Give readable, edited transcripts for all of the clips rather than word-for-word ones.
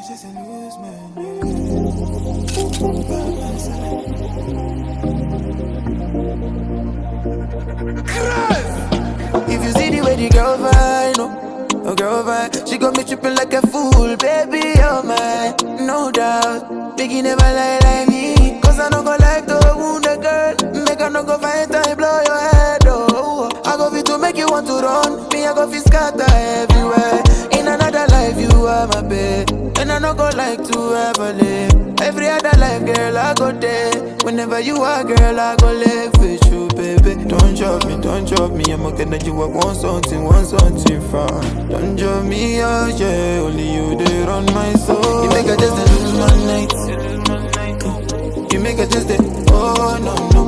just lose my If you see the way the girl vibe, no girl vibe, she got me tripping like a fool, baby, oh my, no doubt. Biggie never lie like me, cause I don't go like to wound a girl. Make her no go find time, blow your head, oh. I go fit to make you want to run, me I go fit scatter everywhere. In another life you are my babe, and I don't go like to ever live. Every other life, girl, I go there. Whenever you are, girl, I go live with you, baby. Don't drop me, I'm okay that you want something from. Don't drop me, oh yeah, only you there on my soul. You make her just lose my night. You make her just oh no.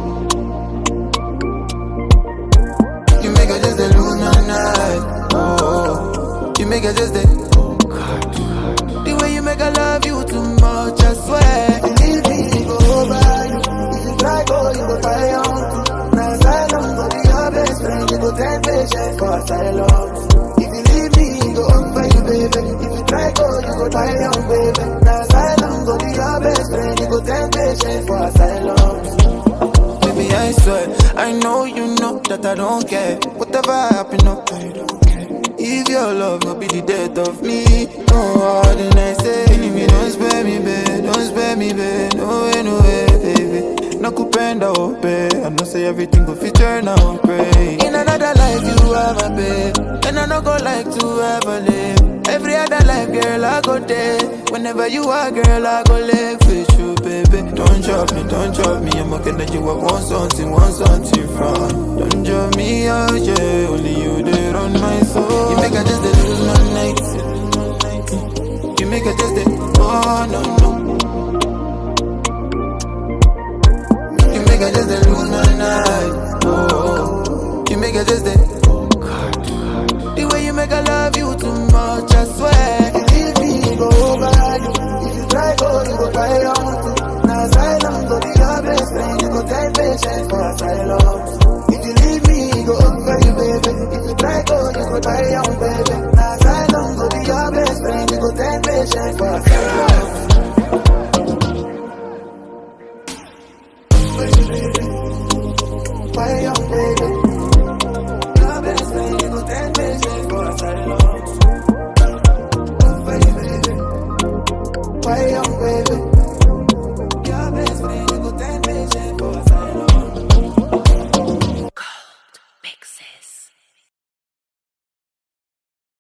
You make her just lose my night. Oh, you make her just the way you make her love you too much, I swear. If you go over you, if you try go, you go try on. Now asylum go be your best friend, you go take patience for asylum. If you leave me, go on for you, baby. If you try go, you go try on, baby. Now asylum go be your best friend, you go take patience for asylum. Baby, I swear, I know you know that I don't care. Whatever happen, no, I don't care. If your love will be the death of me, no hard and I say, don't spare me, babe, don't spare me, babe, no way, baby. No kupenda ope, I know say everything go fit turn out great. In another life you are my babe, and I don't go like to ever live. Every other life, girl, I go there. Whenever you are, girl, I go live with you, baby. Don't drop me, I'm okay that you want something from. Don't drop me, oh yeah, only you there on my soul. You make her just lose my night. You make her just oh no. You make her just lose my night. Oh, you make her just the way you make her love you too much, I swear. If you go over you, if you try go, you go try on. Now asylum go be your best friend, you go take patience for asylum. If you leave me, go over you, baby. If you try go, you go try on, baby. Now asylum go be your best friend, you go take patience for asylum. Why on, baby? Your best friend, you go take patience for asylum. Why